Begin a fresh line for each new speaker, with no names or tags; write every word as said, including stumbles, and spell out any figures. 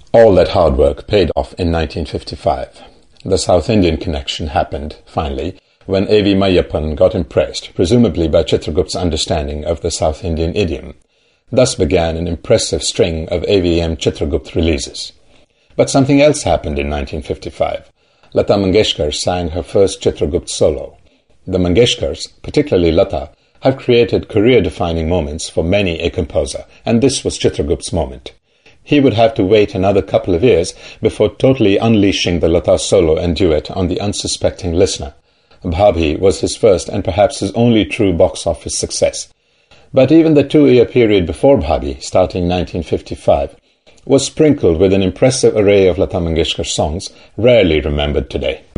All that hard work paid off in nineteen fifty-five. The South Indian connection happened, finally, when A V Mayappan got impressed, presumably by Chitragupta's understanding of the South Indian idiom. Thus began an impressive string of A V M Chitragupta releases. But something else happened in nineteen fifty-five. Lata Mangeshkar sang her first Chitragupta solo. The Mangeshkars, particularly Lata, have created career-defining moments for many a composer, and this was Chitragupta's moment. He would have to wait another couple of years before totally unleashing the Lata solo and duet on the unsuspecting listener. Bhabhi was his first and perhaps his only true box office success. But even the two-year period before Bhabhi, starting nineteen fifty-five, was sprinkled with an impressive array of Lata Mangeshkar songs, rarely remembered today.